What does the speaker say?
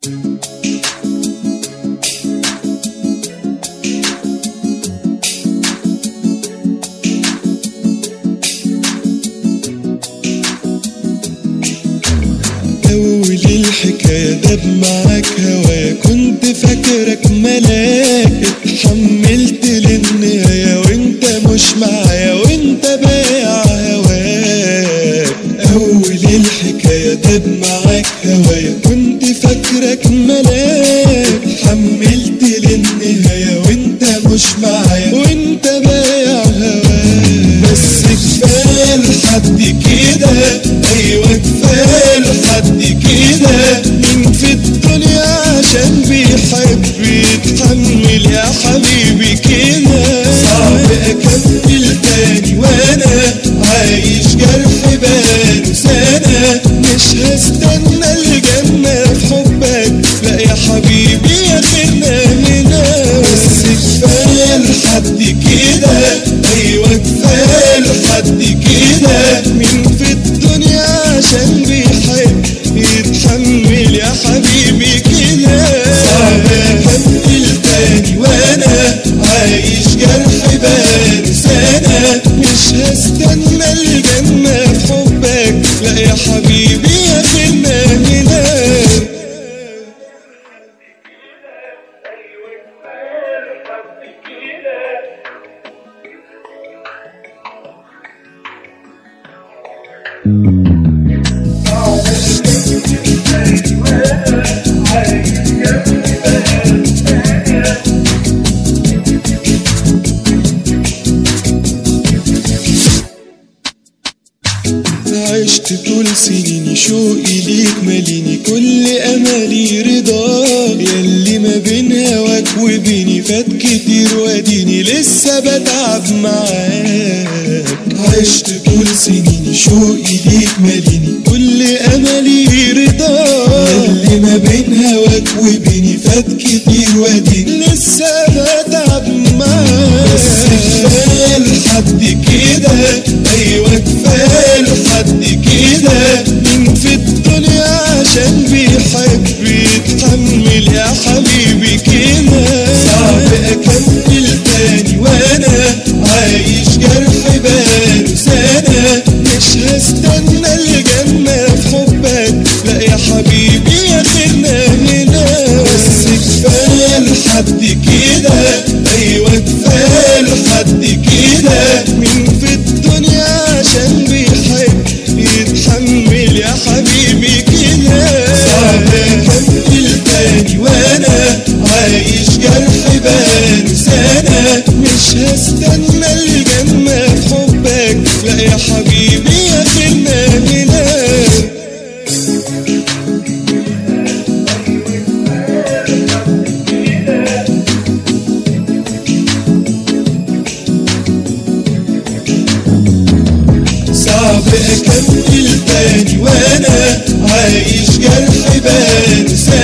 أول الحكاية داب معاك هوايا، كنت فاكرك ملاك، اتحملت للنهاية وانت مش معايا وانت بايع هواك. أول الحكاية داب معاك هوايا، كنت فاكرك ملاك، اتحملت للنهاية وانت مش معايا وانت بايع هواك. بس كفاية لحد كده، أيوة كفاية لحد كده، مين في الدنيا عشان بيحب يتحمل يا حبيبي كده؟ صعب أكمل تاني وأنا عايش جرح بقاله سنة، مش هستنى الجنة في حبك، لا يا حبيبي يا خلنا هنا. بس كفاية لحد كده، أيوة كفاية لحد كده، مين في الدنيا عشان بيحب يتحمل يا حبيبي كده؟ صعب أكمل تاني وأنا عايش جرح بقاله سنة، مش هستنى الجنة في حبك، لا يا حبيبي يا خلنا هنا. عشت طول سنيني شوقي ليك ماليني، كل امالي رضاك، ياللي ما بين هواك وبيني فات كتير واديني لسه بتعب معاك. عشت طول سنيني شوقي ليك ماليني، كل امالي رضاك، ياللي ما بين هواك وبيني فات كتير واديني لسه بتعب معاك. بس كفاية لحد كده، ايوه كفاية لحد كده، مين في الدنيا عشان بيحب يتحمل يا حبيبي كده؟ صعب أكمل تاني وأنا عايش جرح بقاله سنة، مش هستنى الجنة في حبك، لا يا حبيبي يا خلنا هنا. بس كفاية لحد كده، أيوة كفاية لحد كده، مين في الدنيا عشان بيحب يتحمل يا حبيبي كده؟ صعب أكمل تاني وأنا عايش جرح بقاله سنة، مش هستنى الجنة في حبك، لا يا حبيبي يا خلنا هنا. صعب أكمل تاني وأنا عايش جرح بقاله سنة،